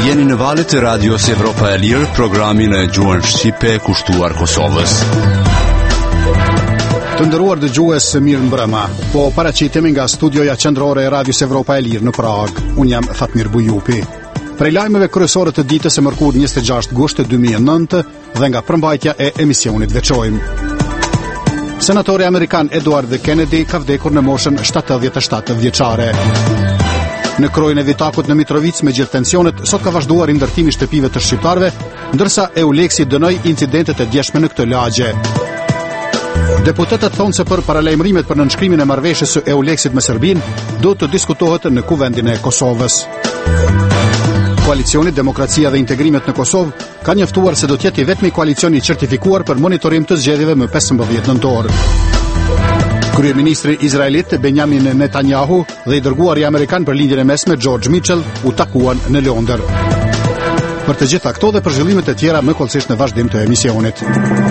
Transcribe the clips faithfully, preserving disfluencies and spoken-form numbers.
Jeni në valët e radios Evropa e Lirë, programin e gjuhën shqipe kushtuar Kosovës. Të nderuar dëgjues, mirë mbrëma. Po paraqitemi nga studioja qendrore e radios Evropa e Lirë në Prag. Unë jam Fatmir Bujupi. Prej lajmeve kryesore të ditës së mërkurë njëzet e gjashtë gusht dy mijë e nëntë dhe nga përmbajtja e emisionit veçojmë. Senatori amerikan Edward Kennedy ka vdekur në moshën shtatëdhjetë e shtatë vjeçare. Në krojën e Vitakut në Mitrovic me gjithë tensionet, sot ka vazhduar ndërtimi shtëpive të shqiptarëve, ndërsa Euleksi dënoi incidentet e djeshme në këtë lagje. Deputetët thonë se për paralajmërimet për nënshkrimin e marrëveshjes së Euleksit me Serbinë do të diskutohet në Kuvendin e Kosovës. Koalicioni Demokracia dhe Integrimet në Kosovë ka njoftuar se do të jetë i vetmi koalicion i certifikuar për monitorim të zgjedhjeve më pesëmbëdhjetë nëntor. Kryeministri izraelit Benjamin Netanyahu dhe i dërguari amerikan për lindjen e mesme George Mitchell u takuan në Londër. Për të gjitha këto dhe për zhvillimet e tjera më kollësisht në vazhdim të emisionit.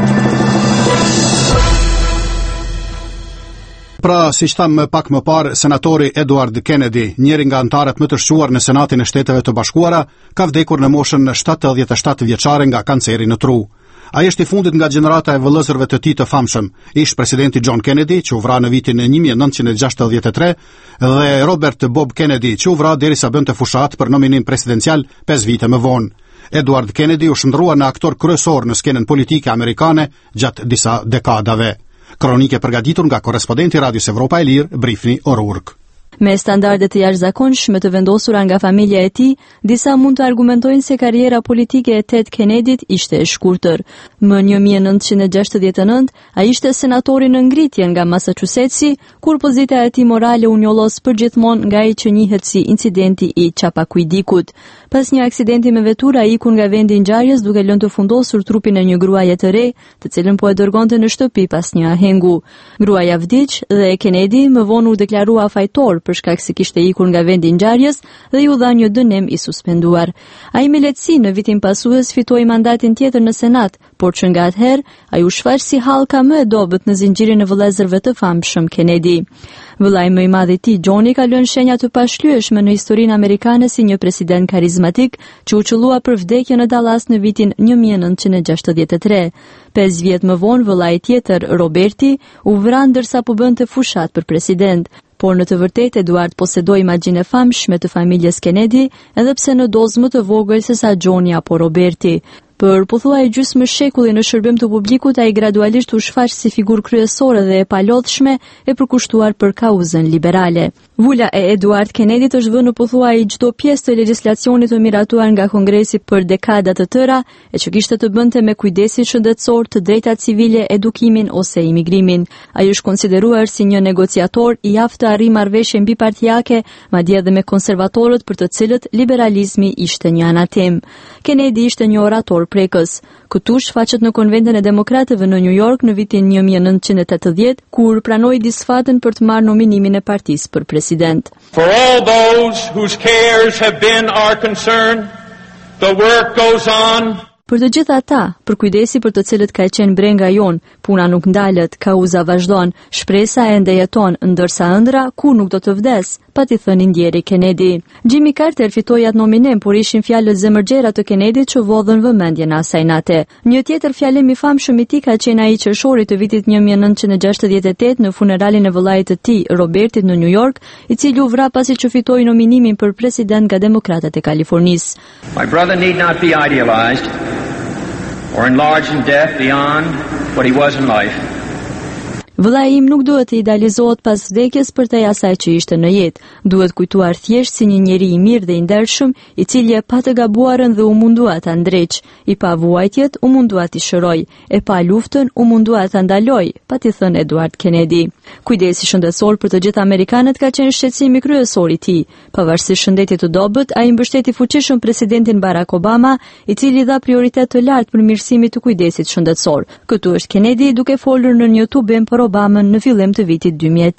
Pra, si që thamë pak më parë, senatori Edward Kennedy, njëri nga antarët më të shquar në Senatin e Shteteve të Bashkuara, ka vdekur në moshën shtatëdhjetë e shtatë vjeçare nga kanceri në tru. Ai është i fundit nga gjenerata e vëllezërve të tij të famshëm, ish presidenti John Kennedy, që u vra në vitin një mijë e nëntëqind e gjashtëdhjetë e tre, dhe Robert Bob Kennedy, që u vra derisa bënte fushat për nominim presidencial pesë vite më vonë. Edward Kennedy u shndrua në aktor kryesor në skenën politike amerikane gjatë disa dekadave. Kronike përgatitur nga korrespondenti Radios Evropa e Lirë, Brifni O'Rourke. Me standarde të jashtëzakonshme të vendosura nga familja e tij, disa mund të argumentojnë se karriera politike e Ted Kennedyt ishte e shkurtër. Më një mijë e nëntëqind e gjashtëdhjetë e nëntë, ai ishte senatori në ngritje nga Massachusettsi, kur pozita e tij morale u njollos përgjithmonë nga ai që njihet si incidenti i Çapakujdikut. Pas një aksidenti me veturë, ai iku nga vendi i ngjarjes duke lënë të fundosur trupin e një gruaje të re, të cilën po e dërgonte në shtëpi pas një ahengu. Gruaja vdiq dhe Kennedy më vonë u deklarua fajtor për shkak se kishte ikur nga vendi i ngjarjes dhe i u dha një dënim i suspenduar. Ai me lehtësi në vitin pasues fitoi mandatin tjetër në Senat, por që nga atëherë ai u shfaq si hallka më e dobët në zinxhirin e vëllezërve të famshëm Kennedy. Vëllai më i madh i tij, Johnny, ka lënë shenja të pashlyeshme në historinë amerikane si një president karizmatik që u qëllua për vdekje në Dallas në vitin një mijë e nëntëqind e gjashtëdhjetë e tre. Pesë vjet më vonë, vëllai tjetër, Roberti, u vra ndërsa po bënte fushat për president. Por në të vërtetë Eduard posedoi imagjinë e famshme të familjes Kennedy, edhe pse në dozë më të vogël se sa Johnny apo Roberti. Për pothuaj gjysmë shekulli në shërbim të publikut, ai gradualisht u shfaq si figurë kryesore dhe e palodhshme e përkushtuar për kauzën liberale. Vula e Edward Kennedyt është vënë në pothuaj çdo pjesë të legjislacionit të miratuar nga Kongresi për dekada të tëra, e që kishte të bënte me kujdesin shëndetësor, të drejtat civile, edukimin ose imigrimin. Ai është konsideruar si një negociator i aftë të arrijë marrëveshje mbipartiake, madje edhe me konservatorët për të cilët liberalizmi ishte një anatem. Kennedy ishte një orator prekës. Këtu shfaqet në Konventin e Demokratëve në New York në vitin një mijë e nëntëqind e tetëdhjetë, kur pranoi disfatën për të marrë nominimin e partisë për president. For all those whose cares have been our concern, the work goes on. Për të gjithë ata, për kujdesi për të cilët ka qenë brenga jon, puna nuk ndalet, kauza vazhdon, shpresa ende jeton, ndërsa ëndra ku nuk do të vdes, pati thënë ndjeri Kennedy. Jimmy Carter fitoi atë nominim, por ishin fjalët zemërgjera të Kennedyt që vodhën vëmendjen asaj nate. Një tjetër fjalim i famshëm i tij ka qenë ai qershori të vitit një mijë e nëntëqind e gjashtëdhjetë e tetë në funeralin e vëllait të tij, Robertit, në New York, i cili u vra pasi që fitoi nominimin për president nga Demokratët e Kalifornisë. My brother need not be idealized or enlarged in death beyond what he was in life. Vëllai im nuk duhet të idealizohet pas vdekjes përtej asaj që ishte në jetë. Duhet kujtuar thjesht si një njeri i mirë dhe i ndershëm, i cili e pa të gabuarën dhe u mundua ta ndreq, i pa vuajtjet u mundua t'i shëroj, e pa luftën u mundua ta ndaloj, pati thënë Edward Kennedy. Kujdesi shëndetësor për të gjithë amerikanët ka qenë shqetësimi kryesor i tij. Pavarësisht shëndetit të dobët, ai mbështeti fuqishëm presidentin Barack Obama, i cili dha prioritet të lartë përmirësimit të kujdesit shëndetësor. Këtu është Kennedy duke folur në një tubim për Obamën në fillim të vitit dy mijë e tetë.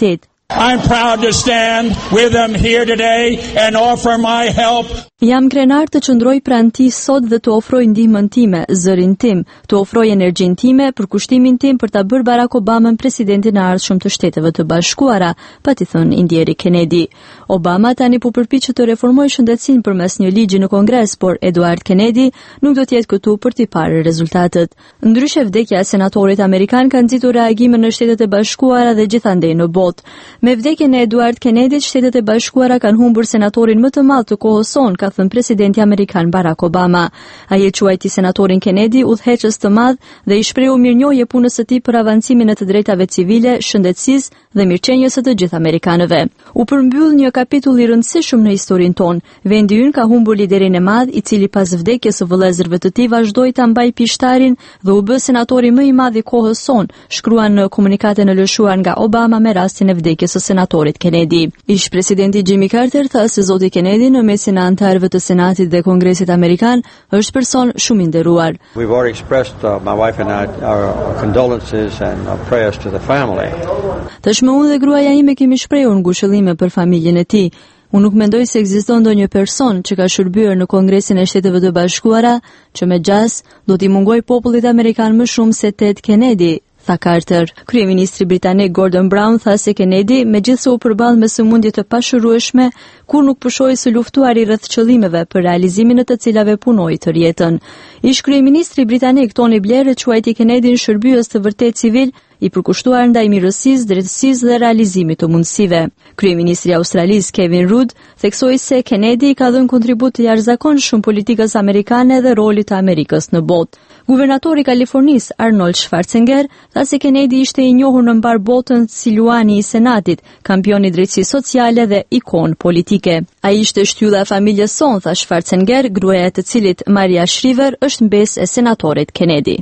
I'm proud to stand with them here today and offer my help. Jam krenar të qëndroj pranë ti sot dhe të ofroj ndihmën time, zërin tim, të ofroj energjinë time për kushtimin tim për ta bërë Barack Obamën presidentin e ardhshëm të Shteteve të Bashkuara, pati thënë Indieri Kennedy. Obama tani po përpiqet të reformojë shëndetësinë përmes një ligji në Kongres, por Edward Kennedy nuk do të jetë këtu për t'i parë rezultatet. Ndryshe, vdekja e senatorit amerikan ka nxitur reagime në Shtetet e Bashkuara dhe gjithandej në botë. Me vdekjen e Edward Kennedy, Shtetet e Bashkuara kanë humbur senatorin më të madh të kohës son, ka thënë presidenti amerikan Barack Obama. Ai e quajti senatorin Kennedy udhëheqës të madh dhe i shprehu mirënjohje punës së tij për avancimin e të drejtave civile, shëndetësisë dhe mirëqenies së të gjithë amerikanëve. U përmbyll një kapitull i rëndësishëm në historinë tonë. Vendi ynë ka humbur liderin e madh, i cili pas vdekjes së vëllezërve të tij vazhdoi ta mbajë pishtarin dhe u bë senatori më i madh i kohës son, shkruan në komunikatin e lëshuar nga Obama me rastin e vdekjes së senatorit Kennedy. Ish presidenti Jimmy Carter tha se zoti Kennedy në mesin e anëtarëve të Senatit dhe Kongresit Amerikan është person shumë i nderuar. We've already expressed uh, my wife and I our condolences and our prayers to the family. Tashmë unë dhe gruaja ime kemi shprehur ngushëllime për familjen e tij. Unë nuk mendoj se ekziston ndonjë person që ka shërbyer në Kongresin e Shteteve të Bashkuara që me gjas do t'i mungoj popullit amerikan më shumë se Ted Kennedy, tha Carter. Kryeministri britanik Gordon Brown tha se Kennedy, megjithse u përball me sëmundje të pashërueshme, kur nuk pushoi së luftuari rreth qëllimeve për realizimin e të cilave punoi të rjetën. Ish kryeministri britanik Tony Blair quajti Kennedyn shërbyes të vërtet civil, i përkushtuar ndaj mirësisë, drejtësisë dhe realizimit të mundësive. Kryeministri i Australisë Kevin Rudd theksoi se Kennedy ka dhënë kontribut të jashtëzakonshëm politikës amerikane dhe rolit të Amerikës në botë. Guvernatori i Kalifornisë Arnold Schwarzenegger tha se Kennedy ishte i njohur në mbar botën si luani i Senatit, kampion i drejtësisë sociale dhe ikon politike. Ai ishte shtyllla e familjes son, tha Schwarzenegger, gruaja e të cilit Maria Shriver është mbesë e senatorit Kennedy.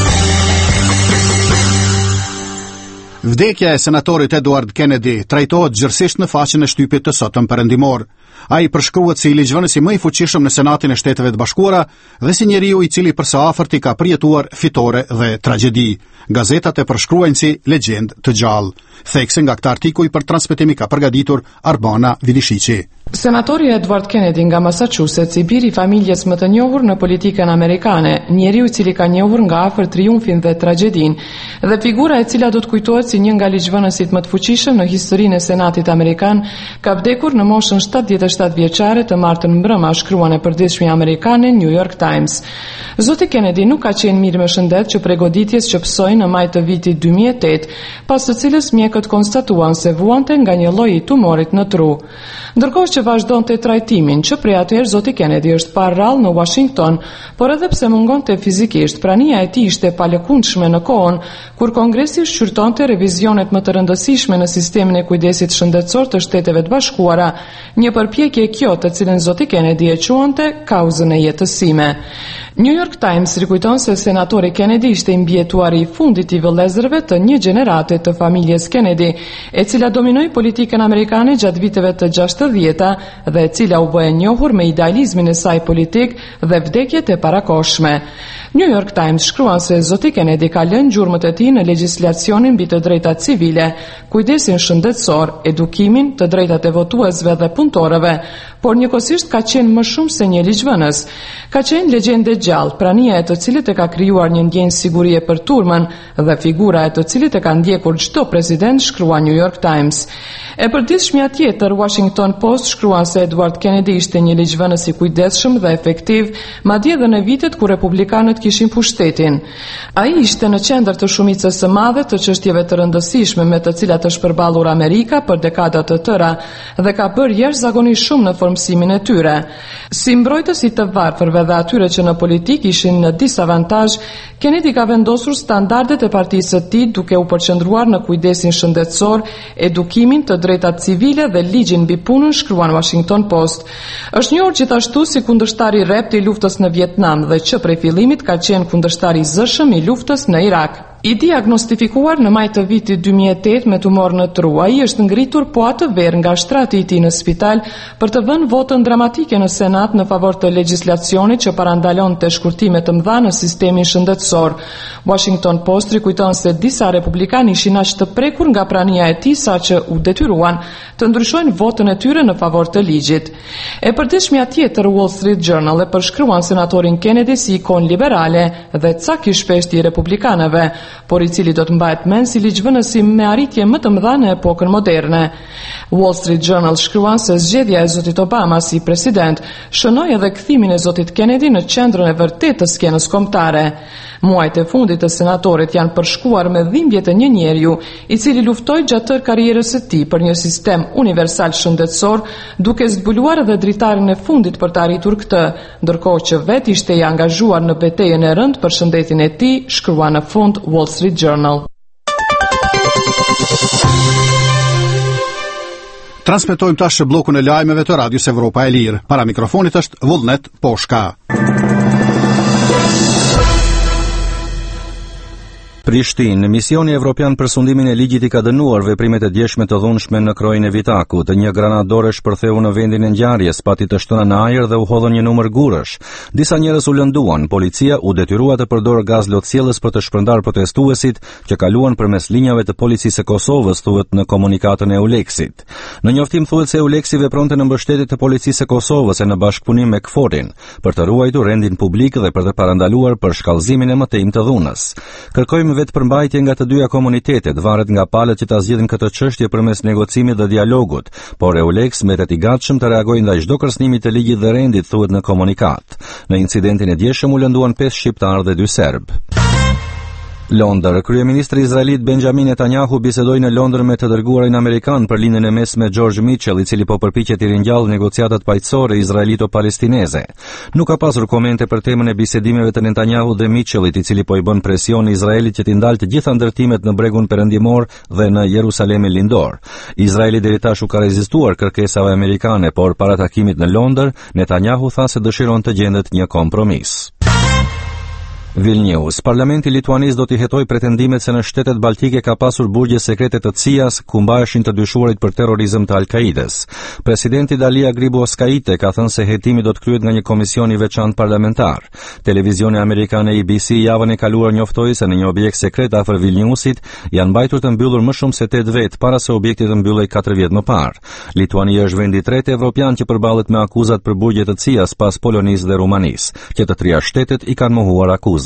Vdekja e senatorit Edward Kennedy trajtohet gjërësisht në faqen e shtypit të sotëm perëndimor. Ai përshkruhet si ligjvënësi më i fuqishëm në Senatin e Shteteve të Bashkuara dhe si njeriu i cili përse afërt i ka përjetuar fitore dhe tragjedi. Gazetat e përshkruajnë si legjend të gjallë. Thekse nga këtë artikuj për transmetimi ka përgatitur Arbana Vidishiqi. Senatori Edward Kennedy nga Massachusetts, i biri i familjes më të njohur në politikën amerikane, njeriu i cili ka njohur nga afër triumfin dhe tragjedinë, dhe figura e cila do të kujtohet si një nga ligjvënësit më të fuqishëm në historinë e Senatit amerikan, ka vdekur në moshën shtatëdhjetë e shtatë vjeçare të martën mbrëma, shkruan e përditshme amerikane New York Times. Zoti Kennedy nuk ka qenë mirë me shëndet që prej goditjes që psoi në maj të vitit dy mijë e tetë, pas të cilës mjekët konstatuan se vuante nga një lloj i tumorit në tru. Ndërkohë që vazhdonte trajtimin, që prej atëherë zoti Kennedy është parë rrallë në Washington, por edhe pse mungonte fizikisht, prania e tij ishte palëkundshme në kohën kur Kongresi shqyrtonte revizionet më të rëndësishme në sistemin e kujdesit shëndetësor të Shteteve të Bashkuara, një përpjekje kjo të cilën zoti Kennedy e quante kauzën e jetësime. New York Times rikujton se senatori Kennedy ishte i mbjetuari i fundit i vëllezërve të një gjenerate të familjes Kennedy, e cila dominoi politikën amerikane gjatë viteve të gjashtëdhjeta dhe e cila u bë e njohur me idealizmin e saj politik dhe vdekjet e parakohshme. New York Times shkruan se zoti Kennedy ka lënë gjurmët e tij në legjislacionin mbi të drejtat civile, kujdesin shëndetësor, edukimin, të drejtat e votuesve dhe punëtorëve, por njëkohësisht ka qenë më shumë se një ligjvënës. Ka qenë legjendë gjallë, prania e të cilit e ka krijuar një ndjenjë sigurie për turmën dhe figura e të cilit e ka ndjekur çdo president, shkrua New York Times. E përditshmja tjetër, Washington Post shkruan se Edward Kennedy ishte një ligjvënës i kujdesshëm dhe efektiv, madje edhe në vitet kur republikanët kishin pushtetin. Ai ishte në qendër të shumicës së madhe të çështjeve të rëndësishme me të cilat është përballur Amerika për dekada të tëra dhe ka bërë jashtëzakonisht shumë në formësimin e tyre. Si mbrojtës i të varfërve dhe atyre që në politik ishin në disavantazh, Kennedy ka vendosur standardet e partisë së tij duke u përqendruar në kujdesin shëndetësor, edukimin, të drejtat civile dhe ligjin mbi punën, shkruan Washington Post. Është njohur gjithashtu si kundërshtar i rrept i luftës në Vietnam dhe që prej fillimit ka qenë kundërshtar i zëshëm i luftës në Irak. I diagnostifikuar në maj të vitit dy mijë e tetë me tumor në tru, ai është ngritur po atë verë nga shtrati i tij në spital për të vënë votën dramatike në Senat në favor të legjislacionit që parandalon të shkurtime të mëdha në sistemin shëndetësor. Washington Post rikujton se disa republikanë ishin aq të prekur nga prania e tij saqë u detyruan të ndryshojnë votën e tyre në favor të ligjit. E përditshmja tjetër Wall Street Journal e përshkruan senatorin Kennedy si ikon liberale dhe ca kishpeshti i republikanëve, por i cili do të mbahet mend si ligjvënësi me arritje më të mëdha në epokën moderne. Wall Street Journal shkruan se zgjedhja e zotit Obama si president shënoi edhe kthimin e zotit Kennedy në qendrën e vërtetë të skenës kombëtare. Muajt e fundit të senatorit janë përshkuar me dhimbje të një njeriu i cili luftoi gjatë tërë karrierës së tij për një sistem universal shëndetësor, duke zbuluar edhe dritarin e fundit për të arritur këtë, ndërkohë që vetë ishte i angazhuar në betejën e rëndë për shëndetin e tij, shkrua në fund Wall Street Journal. Transmetojmë tash bllokun e lajmeve të Radios Evropa e Lirë. Para mikrofonit është Vullnet Poshka. Prishtinë, misioni evropian për sundimin e ligjit i ka dënuar veprimet e djeshme të dhunshme në krojën e Vitakut. Një granadore shpërtheu në vendin e ngjarjes, pati të shtëna në ajër dhe u hodhën një numër gurësh. Disa njerëz u lënduan. Policia u detyrua të përdorë gaz lotësielës për të shpërndar protestuesit që kaluan përmes linjave të policisë së Kosovës, thuhet në komunikatën e Euleksit. Në njoftim thuhet se Euleksi vepronte në mbështetje të policisë së Kosovës e në bashkëpunim me K F O R-in për të ruajtur rendin publik dhe për të parandaluar për shkallëzimin e mëtejmë të dhunës. Kërkojmë vetë përmbajtje nga të dyja komunitetet, varet nga palët që ta zgjidhin këtë çështje përmes negocimit dhe dialogut, por Euleks mbetet i gatshëm të reagojë ndaj çdo kërcënimi të ligjit dhe rendit, thuhet në komunikat. Në incidentin e djeshëm u lënduan pesë shqiptar dhe dy serb. Londër. Kryeministri izraelit Benjamin Netanyahu bisedoi në Londër me të dërguarin amerikan për lindjen e mesme George Mitchell, i cili po përpiqet të ringjallë negociatat paqësore izraelito-palestineze. Nuk ka pasur komente për temën e bisedimeve të Netanyahu dhe Mitchellit, i cili po i bën presion Izraelit që t'i ndalë të gjitha ndërtimet në bregun perëndimor dhe në Jerusalemin lindor. Izraeli deri tash u ka rezistuar kërkesave amerikane, por para takimit në Londër, Netanyahu tha se dëshiron të gjendet një kompromis. Vilnius. Parlamenti lituanis do t'i hetoj pretendimet se në shtetet baltike ka pasur burgje sekrete të C I A-s ku mbaheshin të dyshuarit për terrorizëm të Al-Kaides. Presidenti Dalia Grybauskaite ka thënë se hetimi do të kryhet nga një komision i veçantë parlamentar. Televizioni amerikan A B C javën e kaluar njoftoi se në një objekt sekret afër Vilniusit janë mbajtur të mbyllur më shumë se tetë vet para se objekti të mbyllej katër vjet më parë. Lituania është vendi i tretë evropian që përballet me akuzat për burgje të C I A-s pas Polonisë dhe Rumanisë, që të trija shtetet i kanë mohuar akuzat.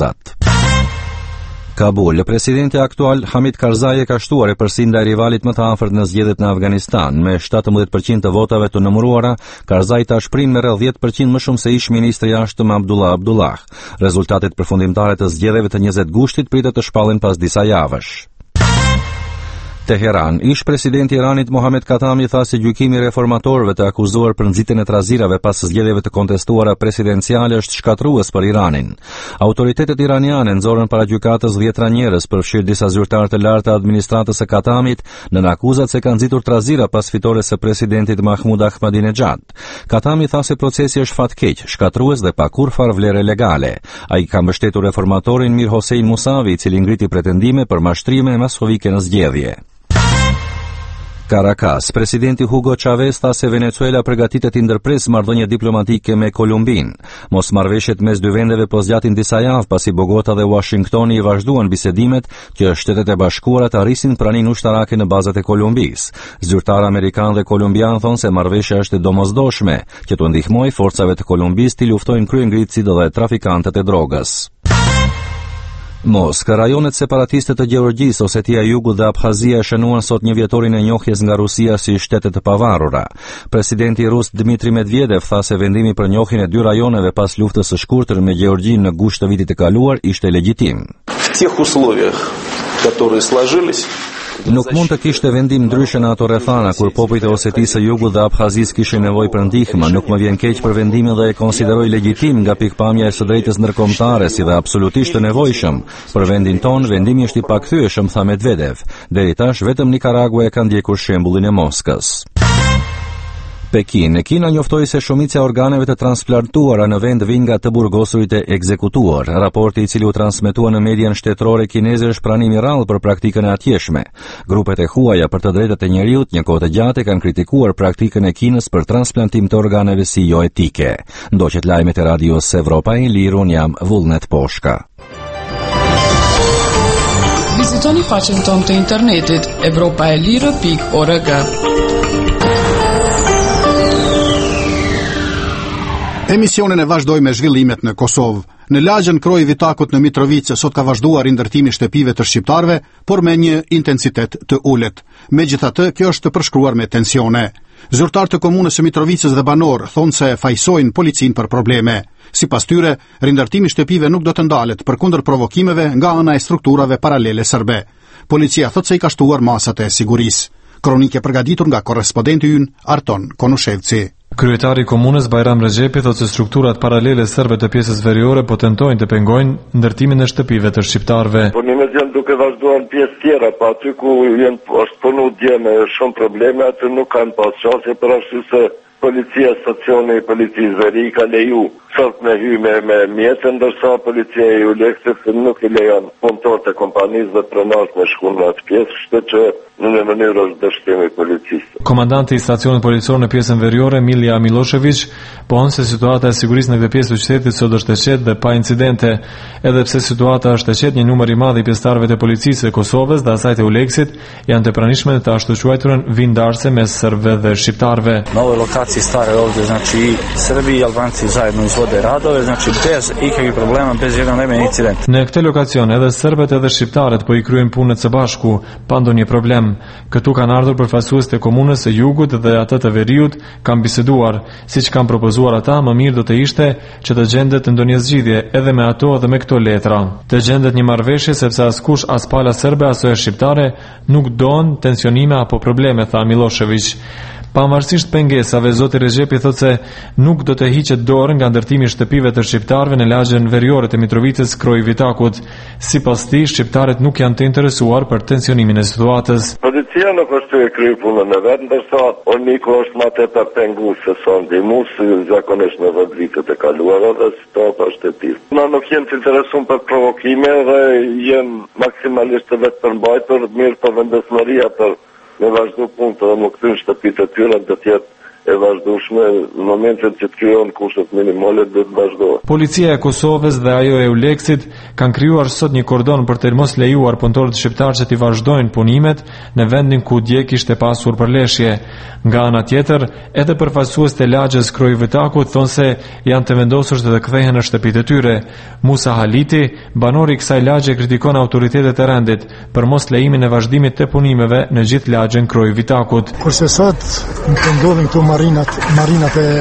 Kabul. Presidenti aktual Hamid Karzai ka shtuar e përsi ndaj rivalit më të afërt në zgjedhjet në Afganistan. Me shtatëmbëdhjetë përqind të votave të numëruara, Karzai tash prin me rreth dhjetë përqind më shumë se ish ministri i jashtëm Abdullah Abdullah. Rezultatet përfundimtare të zgjedhjeve të njëzet gushtit pritet të shpallin pas disa javësh. Teheran. Ish presidenti i Iranit Mohamed Khatami tha se gjykimi i reformatorëve të akuzuar për nxitjen e trazirave pas zgjedhjeve të kontestuara presidenciale është shkatrues për Iranin. Autoritetet iraniane nxorën para gjykatës dhjetra njerëz, përfshirë disa zyrtarë të lartë të administratës së Khatamit, në akuzat se kanë nxitur trazira pas fitores së presidentit Mahmoud Ahmadinejad. Khatami tha se procesi është fatkeq, shkatrues dhe pa kurrfarë vlere legale. Ai ka mbështetur reformatorin Mir Hossein Musavi, i cili ngriti pretendime për mashtrime masovike në zgjedhje. Caracas. Presidenti Hugo Chavez tha se Venezuela përgatitet të ndërpresë marrëdhënie diplomatike me Kolumbinë. Mosmarrëveshjet mes dy vendeve po zgjatin disa javë pasi Bogota dhe Washingtoni i vazhduan bisedimet që Shtetet e Bashkuara të arrisin praninë ushtarake në bazat e Kolumbisë. Zyrtar amerikan dhe kolumbian thonë se marrëveshja është e domosdoshme, që të ndihmojë forcave të Kolumbisë të luftojnë kryengritësit dhe trafikantët e drogës. Moskë. Rajonet separatiste të Gjeorgjisë, Osetia e Jugut dhe Abkhazia shënuan sot një vjetorin e njohjes nga Rusia si shtete të pavarura. Presidenti rus Dmitri Medvedev tha se vendimi për njohjen e dy rajoneve pas luftës së shkurtër me Gjeorgjinë në gusht të vitit të kaluar ishte legjitim. В тех условиях, которые сложились, Nuk mund të kishte vendim ndryshe në ato rrethana kur popujt e Osetisë së Jugut dhe Abkhazisë kishin nevojë për ndihmë. Nuk më vjen keq për vendimin dhe e konsideroj legjitim nga pikpamja e së drejtës ndërkombëtare, si dhe absolutisht të nevojshëm. Për vendin ton, vendimi është i pakthyeshëm, tha Medvedev. Deri tash vetëm Nikaragua e ka ndjekur shembullin e Moskës. Pekin. Kina njoftoi se shumica e organeve të transplantuara në vend vijnë nga të burgosurit e ekzekutuar. Raporti i cili u transmetua në median shtetërore kineze është pranim i rrallë për praktikën e atjeshme. Grupet e huaja për të drejtat e njerëzit një kohë të gjatë kanë kritikuar praktikën e Kinës për transplantim të organeve si jo etike. Ndoqet lajmet e Radios Evropa e Lirë, un jam Vullnet Poshka. Vizitoni faqen tonë të internetit evropa e lirë pikë org. Emisionin e vazhdoj me zhvillimet në Kosovë. Në lagjën Kroj Vitakut në Mitrovice sot ka vazhduar ndërtimi shtëpive të shqiptarve, por me një intensitet të ulët. Megjithatë, kjo është të përshkruar me tensione. Zyrtar të komunës së Mitrovicës dhe banor thonë se fajsojnë policin për probleme. Sipas tyre, rindërtimi shtëpive nuk do të ndalet përkundër provokimeve nga ana e strukturave paralele serbe. Policia thotë se i ka shtuar masat e sigurisë. Kronike përgatitur nga korrespondenti ynë Arton Konushevci. Kryetari i komunës Bajram Rexhepi thotë se strukturat paralele serbe të pjesës veriore po tentojnë të pengojnë ndërtimin e shtëpive të shqiptarëve. Punimet janë duke vazhduar në pjesë tjera, pa aty ku janë është punu dje me shumë probleme, aty nuk kanë pas çështje për arsye se policia stacioni i policisë veri ka leju sot me hy me, me mjetë, ndërsa policia i Uleksit nuk i lejon punëtorët e kompanisë dhe pronarët me shku në atë pjesë, kështu që në një mënyrë është dështimi i policisë. Komandanti i stacionit policor në pjesën veriore, Milja Milošević, pohon se situata e sigurisë në këtë pjesë të qytetit sot është e qetë dhe pa incidente, edhe pse situata është e qetë, një numër i madh i pjesëtarëve të policisë së Kosovës dhe asaj të Uleksit janë të pranishme të ashtu quajturën vindarse mes serbëve dhe shqiptarëve. Na ovoj lokaciji stare ovdje, znači Srbi i Albanci zajedno izvode radove, znači bez ikakvih problema, bez jednog najmanjeg incidenta. Në këtë lokacion edhe serbët edhe shqiptarët po i kryejnë punët së bashku, pa ndonjë problem. Këtu kanë ardhur përfaqësues të komunës së Jugut dhe atë të Veriut, kanë biseduar, siç kanë propozuar ata, më mirë do të ishte që të gjendet ndonjë zgjidhje edhe me ato dhe me këto letra. Të gjendet një marrëveshje sepse askush as pala serbe as e shqiptare nuk don tensionime apo probleme, tha Milošević. Pavarësisht pengesave, zoti Rexhepi thotë se nuk do të hiqet dorë nga ndërtimi i shtëpive të shqiptarëve në lagjën veriore të Mitrovicës Kroj Vitakut. Sipas tij, shqiptarët nuk janë të interesuar për tensionimin e situatës. Policia nuk është e kryer punën e vet, ndërsa Orniku është më tepër pengues se sa ndihmues, zakonisht në vetë vitet e kaluara dhe situata është e tillë. Na nuk jemi të interesuar për provokime dhe jemi maksimalisht të vetë përmbajtur, mirë për vendosmëria për me vazhdu punë të më këtyn shtëpit e tyre dhe tjetë e vazhdueshme në momentin që të krijohen kushtet minimale dhe të vazhdohet. Policia e Kosovës dhe ajo e Uleksit kanë krijuar sot një kordon për të mos lejuar punëtorët shqiptar që të vazhdojnë punimet në vendin ku dje kishte pasur përleshje. Nga ana tjetër, edhe përfaqësues të lagjës Kroj Vitakut thonë se janë të vendosur të, të kthehen në shtëpitë e tyre. Musa Haliti, banori i kësaj lagje, kritikon autoritetet e rendit për mos lejimin e vazhdimit të punimeve në gjithë lagjën Kroj Vitakut. Kurse sot ndodhin këtu marinat, marinat e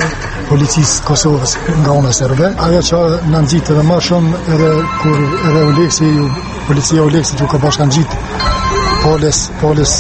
policisë Kosovës nga ona serbe. Ajo që në nëzitë edhe ma shumë edhe kur edhe Uleksi, policia Uleksit ju ka bashkan gjitë polis, polis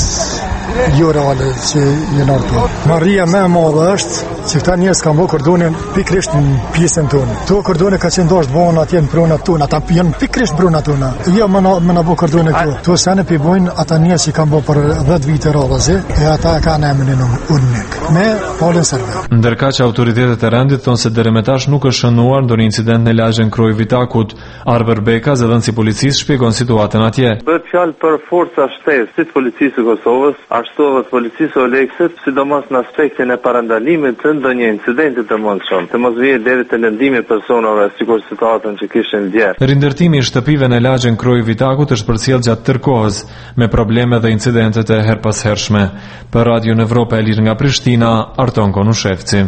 jo reale që jenë artu. Maria me madhe është që këta njerëz kanë bërë kordonin pikrisht në pjesën tonë. To kordone ka qenë dashur bëhen atje në pronat tona, ata janë pikrisht pronat tona. Jo më na më na bë kordone këtu. To sa ne pi bojnë ata njerëz që kanë bërë për dhjetë vite radhazi, e ata kanë emrin e unik. Me polën serbe. Ndërkaq që autoritetet e rendit thonë se deri më tash nuk është shënuar ndonjë incident në lagjën Kroj Vitakut. Arber Beka, zëdhënësi i policisë, shpjegon situatën atje. Bëhet fjalë për forca shtesë, si të policisë së Kosovës, ashtu edhe të policisë së Uleksit, sidomos në aspektin e parandalimit të ndonjë incidenti të mundshëm, të mos vijë deri te lëndimi i personave, sikur situatën që kishin dje. Rindërtimi i shtëpive në lagjën Kroj Vitakut është përcjell gjatë tërë kohës, me probleme dhe incidentet e herpashershme. Për Radio Evropa e Lirë nga Prishtina, Arton Konushevci.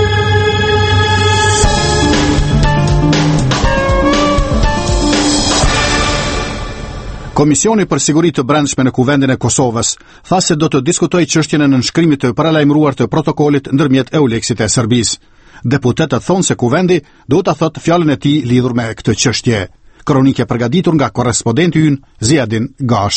Komisioni për siguri të brendshme në Kuvendin e Kosovës tha se do të diskutojë çështjen e nënshkrimit të paralajmëruar të protokollit ndërmjet Euleksit e Serbisë. Deputetët thonë se Kuvendi do ta thotë fjalën e tij lidhur me këtë çështje. Kronikë përgatitur nga korrespondenti ynë Ziadin Gashi.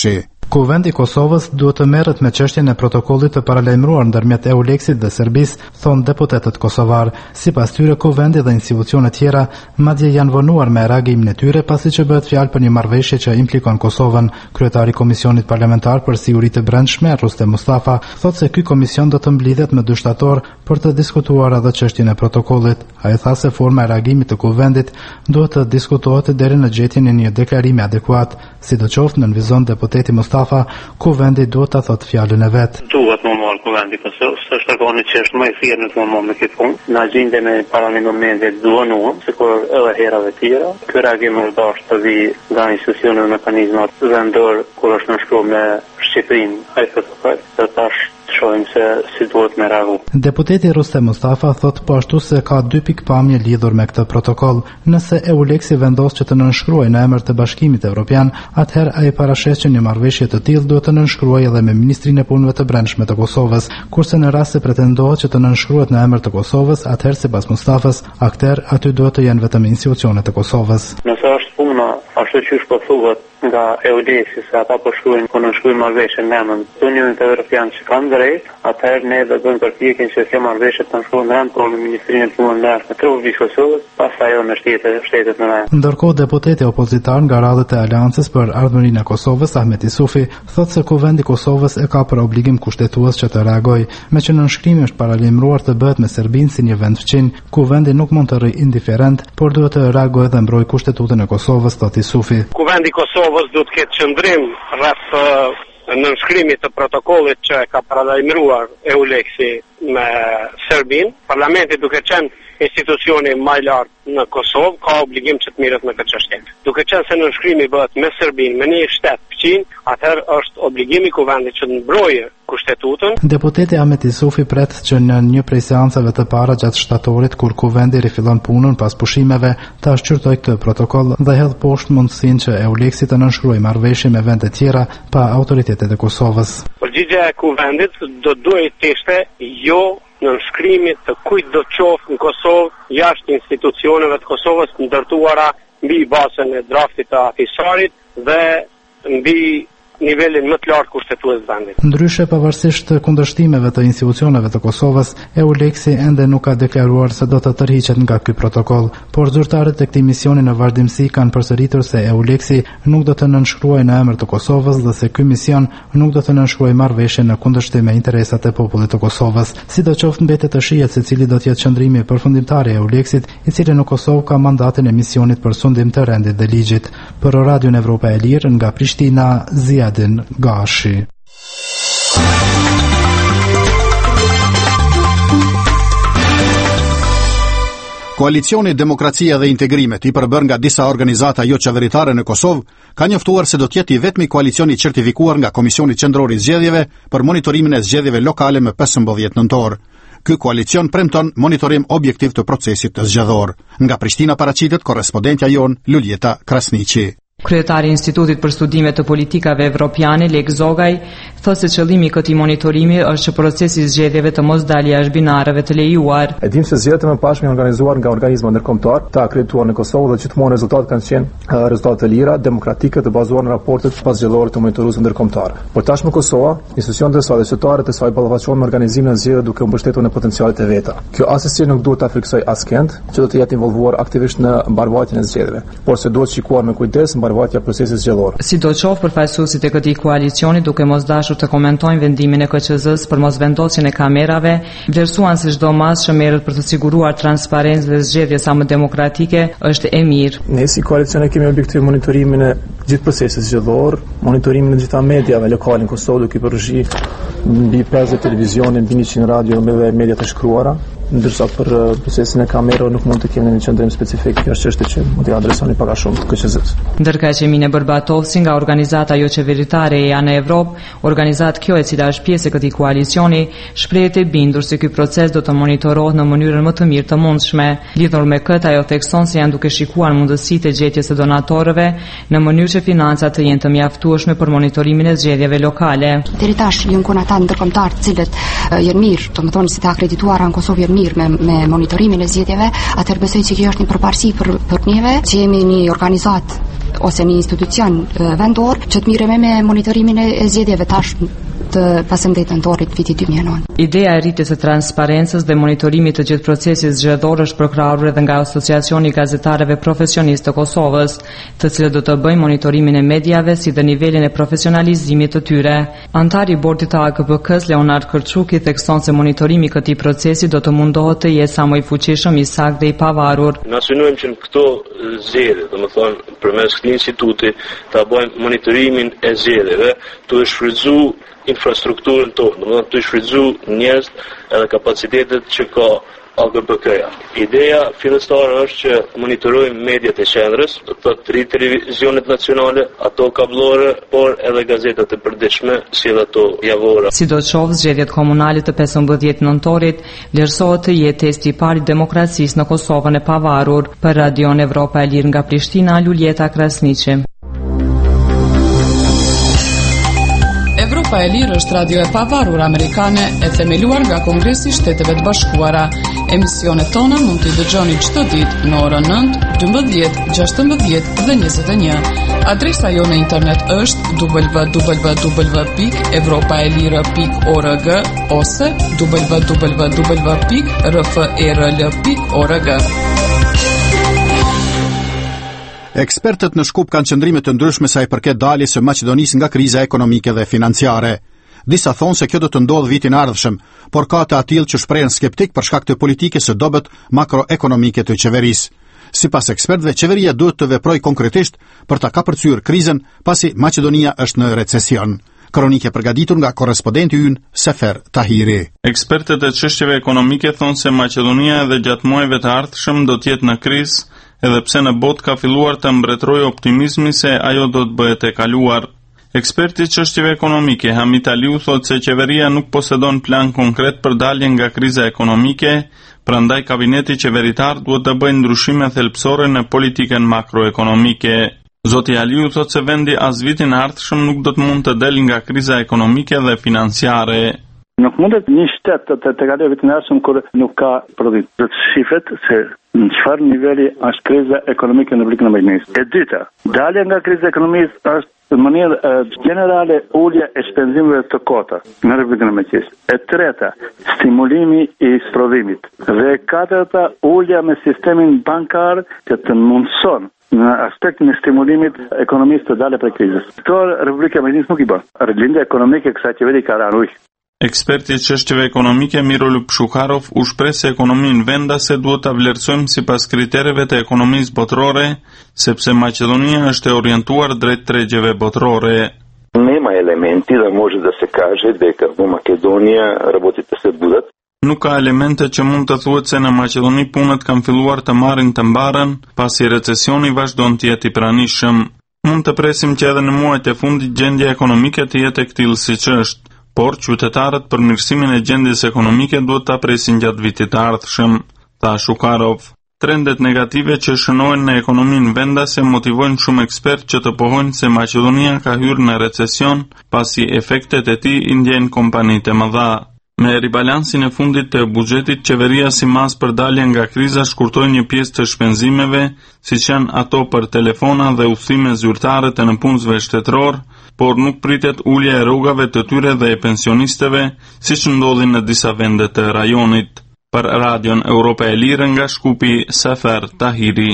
Kuvendi i Kosovës duhet të merret me çështjen e protokollit të paralajmëruar ndërmjet EULEX-it dhe Serbisë, thon deputetët kosovar. Sipas tyre, Kuvendi dhe institucionet tjera madje janë vonuar me reagimin e tyre pasi që bëhet fjalë për një marrëveshje që implikon Kosovën. Kryetari i Komisionit Parlamentar për Siguri të Brendshme, Rustem Mustafa, thotë se ky komision do të mblidhet më dy shtator për të diskutuar edhe çështjen e protokollit. Ai tha se forma e reagimit të Kuvendit duhet të diskutohet deri në gjetjen e një deklarimi adekuat. Sidoqoftë, nënvizon deputeti Mustafa, Kuvendi duhet ta thotë fjalën e vet. Duhet më marrë Kuvendi Kosovës, është organi që është më i thirrë në këtë moment në këtë punë. Na gjendem në para një momenti duanuam, sikur edhe herave tjera. Ky reagim është dashur të vi nga institucionet dhe mekanizmat vendor kur është nënshkruar me Shqipërinë, ai thotë se tash shohim se si duhet me reagu. Deputeti Rustem Mustafa thot po ashtu se ka dy pikpamje lidhur me këtë protokoll. Nëse EULEX-i vendos që të nënshkruajë në emër të Bashkimit Evropian, atëherë ai parashes që një marrëveshje të tillë duhet të nënshkruajë edhe me Ministrinë e Punëve të Brendshme të Kosovës, kurse në rast se pretendohet që të nënshkruhet në emër të Kosovës, atëherë sipas Mustafës, akter aty duhet të jenë vetëm institucionet e Kosovës. Nëse është puna ashtu siç po thuhet nga EULEX-i se ata po shkruajnë po nënshkruajnë marrëveshjen në emër të Unionit Evropian që kanë drejt, atëherë ne do bëjmë përpjekjen që kjo marrëveshje të nënshkruhet në emër të Ministrinë e Punëve të Brendshme të Kosovës, pastaj ajo në shtetet shtetet në vend. Ndërkohë, deputeti opozitar nga radhët e Aleancës për Ardhmërinë e Kosovës, Ahmet Isufi, thotë se Kuvendi i Kosovës e ka për obligim kushtetues që të reagojë, me që nënshkrimi është paralajmëruar të bëhet me Serbinë si një vend fqin. Kuvendi nuk mund të rrijë indiferent, por duhet të reagojë dhe mbrojë kushtetutën e Kosovës, thotë Isufi. Kuvendi i Kosovës duhet të ketë qëndrim rreth nënshkrimit të protokollit që ka paralajmëruar EULEX-i me Serbinë. Parlamenti duke qenë institucioni më i lartë në Kosovë ka obligim që të mirët në këtë çështje. Duke qenë se nënshkrimi bëhet me Serbinë, me një shtet fqin, atëherë është obligimi i Kuvendit që të mbrojë kushtetutën. Deputeti Ahmet Isufi pret që në një prej seancave të para gjatë shtatorit, kur Kuvendi rifillon punën pas pushimeve, ta shqyrtoi këtë protokoll dhe hedh poshtë mundësinë që EULEX-i të nënshkruajë marrëveshje me vende tjera pa autoritetet e Kosovës. Përgjigjja e Kuvendit do duhet të ishte jo nënshkrimit të kujt do qoftë në Kosovë jashtë institucioneve të Kosovës ndërtuara mbi bazën e draftit të afisarit dhe mbi nivelin më të lartë kushtetues vendit. Ndryshe, pavarësisht të kundërshtimeve të institucioneve të Kosovës, EULEX-i ende nuk ka deklaruar se do të tërhiqet nga ky protokoll, por zyrtarët e këtij misioni në vazhdimsi kanë përsëritur se EULEX-i nuk do të nënshkruajë në emër të Kosovës dhe se ky mision nuk do të nënshkruajë marrëveshje në kundërshtim me interesat e popullit të Kosovës. Sidoqoftë, mbetet të shihet se cili do të jetë qëndrimi përfundimtar i EULEX-it, i cili në Kosovë ka mandatin e misionit për sundim të rendit dhe ligjit. Për Radion Evropa e Lirë nga Prishtina, Ziadin Gashi. Koalicioni Demokracia dhe Integrimet, i përbër nga disa organizata jo qeveritare në Kosovë, ka njoftuar se do të jetë i vetmi koalicioni certifikuar nga Komisioni Qendror i Zgjedhjeve për monitorimin e zgjedhjeve lokale më pesëmbëdhjetë nëntor. Ky koalicion premton monitorim objektiv të procesit të zgjedhor. Nga Prishtina paraqitet korrespondentja jon Luljeta Krasniqi. Kryetari i Institutit për Studime të Politikave Evropiane, Lek Zogaj, thotë se qëllimi i këtij monitorimi është që procesi i zgjedhjeve të mos dalë jashtë binareve të lejuar. E dim se zgjedhjet e mëparshme janë organizuar nga organizma ndërkombëtar të akredituar në Kosovë dhe gjithmonë rezultatet kanë qenë rezultate të lira, demokratike, të bazuara në raportet pasgjellore të monitoruesve ndërkombëtar. Por tashmë Kosova, institucionet e saj dhe qytetarët e saj ballafaqohen me organizimin e zgjedhjeve duke u mbështetur në potencialet e veta. Kjo asnjëherë nuk duhet ta friksojë askënd që do të jetë involvuar aktivisht në mbarvajtjen e zgjedhjeve, por se duhet shikuar me kujdes mbarvajtja procesit zgjedhor. Sidoqoftë, përfaqësuesit e këtij koalicioni, duke mos dashur të komentojnë vendimin e K Q Z-s për mosvendosjen e kamerave, vlerësuan se çdo masë që merret për të siguruar transparencë dhe zgjedhje sa më demokratike është e mirë. Ne si koalicion kemi objektiv monitorimin e gjithë procesit zgjedhor, monitorimin e gjitha mediave lokale në Kosovë, duke përgji mbi pesëdhjetë televizione, mbi njëqind radio dhe media të shkruara. Ndërsa për procesin e kamerave nuk mund të kemi një qendrim specifik, kjo është çështje që mund t'i adresoni pak a shumë K Q Z-s. Ndërkaq Emine Bërbatovsi nga organizata jo qeveritare e janë Evropë, organizatë kjo e cila është pjesë e këtij koalicioni, shprehet e bindur se ky proces do të monitorohet në mënyrën më të mirë të mundshme. Lidhur me këtë, ajo thekson se janë duke shikuar mundësitë e gjetjes së donatorëve në mënyrë që financat të jenë të mjaftueshme për monitorimin e zgjedhjeve lokale. Deri tash janë konata ndërkombëtar të cilët janë mirë, domethënë si të akredituara në Kosovë janë mirë me, me monitorimin e zgjedhjeve, atëherë besoj se kjo është një përparësi për për neve, që jemi një organizatë ose një institucion vendor që të mirëme me monitorimin e zgjedhjeve tash të pesëmbëdhjetë nëntorit vitit dy mijë e nëntë. Ideja e rritjes së transparencës dhe monitorimit të gjithë procesit zgjedhor është përkrahur edhe nga Asociacioni i Gazetarëve Profesionistë të Kosovës, të cilët do të bëjnë monitorimin e mediave si dhe nivelin e profesionalizimit të tyre. Antari i bordit të A K P K-s Leonard Kërçuki thekson se monitorimi i këtij procesi do të mundohet të jetë sa më i fuqishëm, i saktë dhe i pavarur. Na synojmë që në këto zgjedhje, domethënë përmes këtij instituti, ta bëjmë monitorimin e zgjedhjeve, të shfrytëzu infrastrukturën tonë, domethënë të shfrytëzu njerëz edhe kapacitetet që ka A K P K-ja. Ideja fillestare është që monitorojmë mediat e qendrës, do të thotë tri televizionet nacionale, ato kablore, por edhe gazetat e përditshme, si edhe ato javore. Sidoqoftë, zgjedhjet komunale të pesëmbëdhjetë nëntorit vlerësohet të jetë testi i parë i demokracisë në Kosovën e pavarur. Për Radion Evropa e Lirë nga Prishtina, Luljeta Krasniqi. Evropa e Lirë është radio e pavarur amerikane e themeluar nga Kongresi i Shteteve të Bashkuara. Emisionet tona mund t'i dëgjoni çdo ditë në orën nëntë, dymbëdhjetë, gjashtëmbëdhjetë dhe njëzet e një. Adresa jo në internet është w w w pikë evropaelire pikë org ose w w w pikë r f e r l pikë org. Ekspertët në Shkup kanë qëndrime të ndryshme sa i përket daljes së Maqedonisë nga kriza ekonomike dhe financiare. Disa thonë se kjo do të ndodhë vitin ardhshëm, por ka të atill që shprehen skeptik për shkak të politikës së dobët makroekonomike të qeverisë. Sipas ekspertëve, qeveria duhet të veprojë konkretisht për ta kapërcyer krizën, pasi Maqedonia është në recesion. Kronike përgatitur nga korrespondenti ynë Sefer Tahiri. Ekspertët e çështjeve ekonomike thonë se Maqedonia edhe gjatë muajve të ardhshëm do të jetë në krizë, edhe pse në botë ka filluar të mbretërojë optimizmi se ajo do të bëhet e kaluar. Eksperti i çështjeve ekonomike Hamit Aliu thotë se qeveria nuk posedon plan konkret për daljen nga kriza ekonomike, prandaj kabineti qeveritar duhet të bëjë ndryshime thelbësore në politikën makroekonomike. Zoti Aliu thotë se vendi as vitin e ardhshëm nuk do të mund të dalë nga kriza ekonomike dhe financiare. Nuk mundet një shtet të të, të kalojë vitin e ardhshëm kur nuk ka prodhim. Do të shifet se në çfarë niveli është kriza ekonomike në Republikën e Maqedonisë. E dyta, dalja nga kriza ekonomike është në mënyrë uh, generale ulja e shpenzimeve të kota në Republikën e Maqedonisë. E treta, stimulimi i sprodhimit. Dhe e katërta, ulja me sistemin bankar që të mundson në aspektin e stimulimit ekonomisë të dalë prej krizës. Këto Republika e Maqedonisë nuk i bën. Rilindja ekonomike e kësaj qeveri ka rënë ujë. Eksperti i çështjeve ekonomike Mirol Pshukarov u shpreh se ekonominë vendase duhet ta vlerësojmë sipas kritereve të ekonomisë botërore, sepse Maqedonia është e orientuar drejt tregjeve botërore. Nema elementi da može da se kaže дека во Македонија работите се будат. Nuk ka elemente që mund të thuhet se në Maqedoni punët kanë filluar të marrin të mbarën, pasi recesioni vazhdon të jetë i pranishëm. Mund të presim që edhe në muajt e fundit gjendja ekonomike të jetë e këtillë siç është. Por qytetarët për mirësimin e gjendjes ekonomike duhet ta presin gjatë vitit të ardhshëm, tha Shukarov. Trendet negative që shënohen në ekonominë vendase motivojnë shumë ekspertë që të pohojnë se Maqedonia ka hyrë në recesion, pasi efektet e tij i ndjejnë kompanitë e mëdha. Me ribalansin e fundit të buxhetit, qeveria si mas për dalje nga kriza shkurtoi një pjesë të shpenzimeve, siç janë ato për telefona dhe udhëtime zyrtare të nëpunësve shtetëror, por nuk pritet ulja e rrogave të tyre dhe e pensionistëve, siç ndodhi në disa vende të rajonit. Për Radion Evropa e Lirë nga Shkupi, Sefer Tahiri.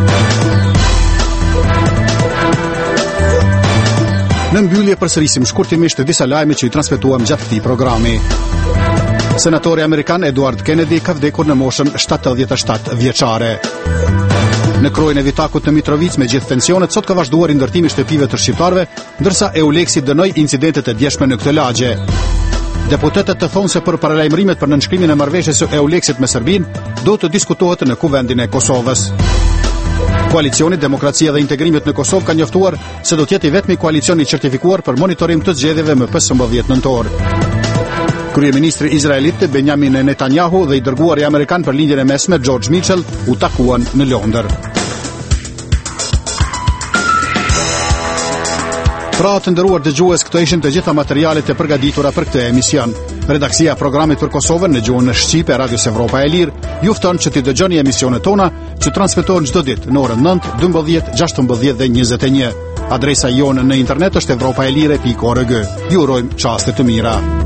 Në mbyllje përsërisim shkurtimisht disa lajme që i transmetuam gjatë këtij programi. Senatori amerikan Edward Kennedy ka vdekur në moshën shtatëdhjetë e shtatë vjeçare. Në krojën e Vitakut në Mitrovic me gjithë tensionet, sot ka vazhduar ndërtimi i shtëpive të shqiptarëve, ndërsa Euleksi dënoi incidentet e djeshme në këtë lagje. Deputetët të thonë se për paralajmërimet për nënshkrimin e marrëveshjes së Euleksit me Serbinë do të diskutohet në Kuvendin e Kosovës. Koalicioni Demokracia dhe Integrimit në Kosovë ka njoftuar se do të jetë i vetmi koalicion i certifikuar për monitorim të zgjedhjeve më pesëmbëdhjetë nëntor. Kryeministri izraelit Benjamin Netanyahu dhe i dërguari amerikan për lindjen e mesme George Mitchell u takuan në Londër. Pra të nderuar dëgjues, këto ishin të gjitha materialet e përgatitura për këtë emision. Redaksia e programit për Kosovën në gjuhën shqipe e Radios Evropa e Lirë ju fton që të dëgjoni emisionet tona që transmetohen çdo ditë në orën nëntë, dymbëdhjetë, gjashtëmbëdhjetë dhe njëzet e një. Adresa jonë në internet është evropaelire pikë org. Ju urojmë çaste të mira.